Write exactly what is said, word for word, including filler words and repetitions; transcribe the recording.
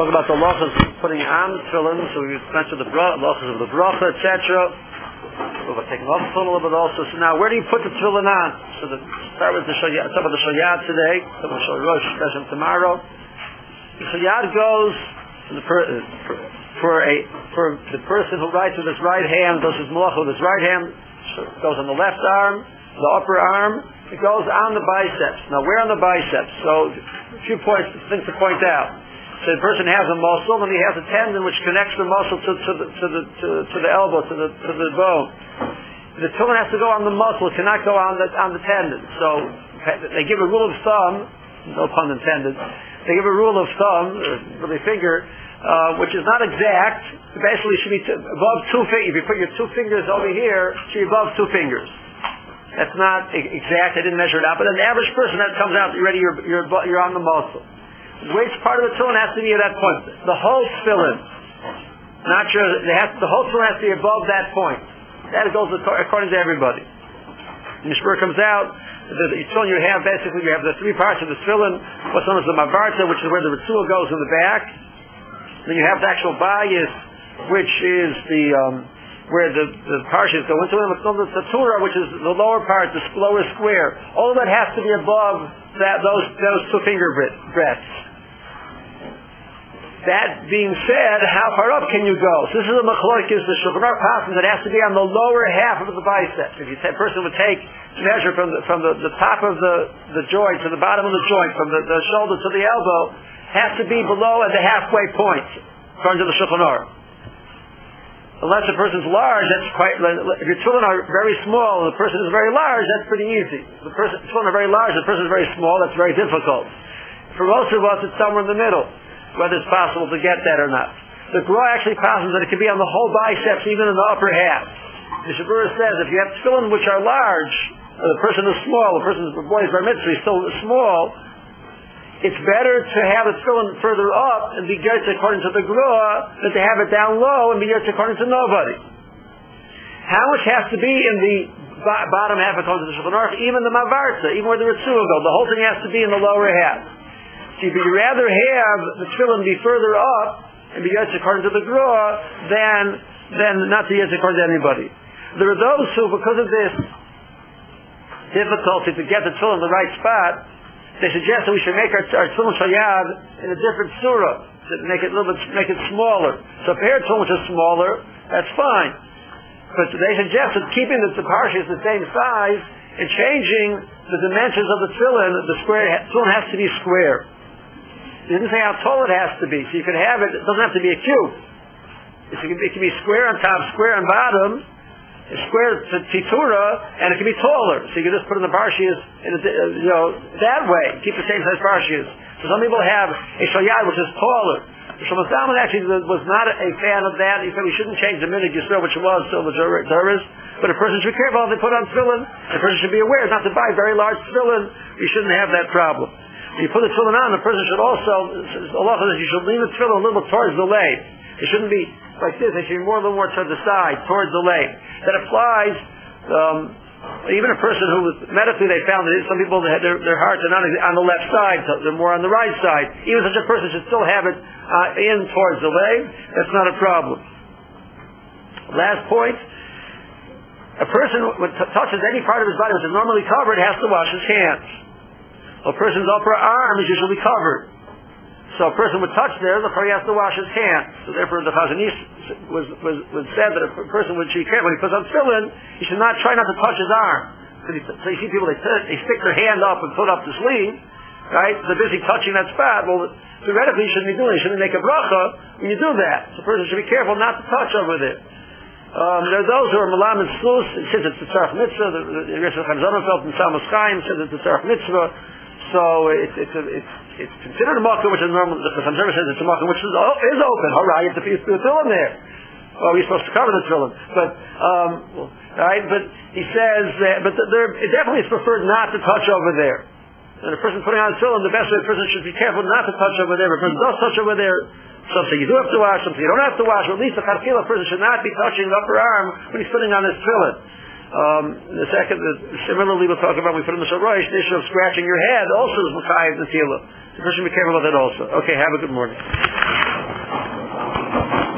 talk about the lochas putting on tefillin, so we mentioned the lochas of the bracha, et cetera. We'll take off a little bit also. So now, where do you put the tefillin on? So the, start with the shayad, start with the shayad today. So we'll show Rosh Hashanah tomorrow. The shayad goes for the, per, for, for a for the person who writes with his right hand, does his malacha with his right hand, goes on the left arm, the upper arm. It goes on the biceps. Now, where on the biceps? So, a few points, things to point out. So, the person has a muscle, and he has a tendon which connects the muscle to, to the to the to, to the elbow, to the to the bone. The tefillin has to go on the muscle; it cannot go on the on the tendon. So, they give a rule of thumb, no pun intended. They give a rule of thumb, or really finger, uh, which is not exact. Basically, it should be t- above two fingers. If you put your two fingers over here, it should be above two fingers. That's not exact. I didn't measure it out. But an average person, that comes out, you're ready, you're, you're, you're on the muscle. Which part of the tefillin has to be at that point? The whole tefillin. Not sure. They have, the whole tefillin has to be above that point. That goes according to everybody. And the Shur comes out, the, the tefillin you have, basically, you have the three parts of the tefillin, what's known as the mavarta, which is where the ritzua goes in the back. Then you have the actual bayis, which is the... Um, where the, the parshas go into it, what's called the tatura, which is the lower part, the lower square. All of that has to be above that, those, those two finger breadths. That being said, how far up can you go? So this is a machlokes, the Shulchan Aruch passes, it has to be on the lower half of the biceps. If you a person would take, measure from the, from the, the top of the, the joint to the bottom of the joint, from the, the shoulder to the elbow, has to be below at the halfway point, according to the Shulchan Aruch. Unless the person's large, that's quite, if your children are very small and the person is very large, that's pretty easy. If the person, children are very large, the person is very small, that's very difficult. For most of us, it's somewhere in the middle, whether it's possible to get that or not. The Gra actually passes that it can be on the whole biceps, even in the upper half. The Shabura says, if you have tefillin which are large, the person is small, the person, the boy's bar mitzvah is still small, it's better to have it tefillin further up and be yotze according to the Gra than to have it down low and be yotze according to nobody. How much has to be in the bo- bottom half according to the Shulchan Aruch? Even the mavarta, even where the ritzua go, the whole thing has to be in the lower half. So you'd rather have the tefillin be further up and be yotze according to the Gra than, than not to yotze according to anybody. There are those who, because of this difficulty to get the tefillin in the right spot, they suggest that we should make our, our tefillin shayad in a different surah, to make it a little bit, make it smaller. So if hair tefillin which is smaller, that's fine. But they suggest that keeping the, the parshas the same size and changing the dimensions of the tefillin, the square tefillin has to be square. It didn't say how tall it has to be, so you can have it. It doesn't have to be a cube. It can be, it can be square on top, square on bottom. Square to titura, and it can be taller. So you can just put in the barshias, in a, uh, you know, that way. Keep the same size barshias. So some people have a shayad which is taller. Shlomo Zalman actually was not a fan of that. He said we shouldn't change the minhag Yisrael, which was still the Torahs. But a person should be careful if they put on tefillin. A person should be aware not to buy very large tefillin. You shouldn't have that problem. When you put the tefillin on, the person should also, Allah says you should lean the tefillin a little towards the leg. It shouldn't be like this. It should be more a little more to the side, towards the leg. That applies, um, even a person who was, medically they found that some people, their, their hearts are not on the left side, so they're more on the right side. Even such a person should still have it uh, in towards the leg. That's not a problem. Last point. A person who t- touches any part of his body which is normally covered has to wash his hands. A person's upper arm is usually covered. So a person would touch there, therefore he has to wash his hands. So therefore the Chazon Ish was, was, was said that a person would be careful when he puts on tefillin, he should not try not to touch his arm. So you, so you see people, they, t- they stick their hand up and put up the sleeve, right? They're busy touching that spot. Well, theoretically you shouldn't be doing it. You shouldn't make a bracha when you do that. So a person should be careful not to touch over there. Um, there are those who are malam and slus, since it's the tzarech mitzvah, the Rebbe Chaim Sonnenfeld and Salmas Chaim said it's the tzarech mitzvah, so it's, it's, a, it's It's considered a makom which is normal. The Chaim says it's a makom which is, oh, is open. Hooray! You have to put the tefillin there. Oh, we're supposed to cover the tefillin, but um, right. But he says, that, but there, it definitely is preferred not to touch over there. And a person putting on a tefillin, the best way a person should be careful not to touch over there. If a person does touch over there, something you do have to wash, something you don't have to wash. Or at least the karkila person should not be touching the upper arm when he's putting on his tefillin. Um, the second, the, similarly, we'll talk about when we put in the Shorosh, the issue of scratching your head also is Mekayim Natila. So you should be careful about that also. Okay, have a good morning.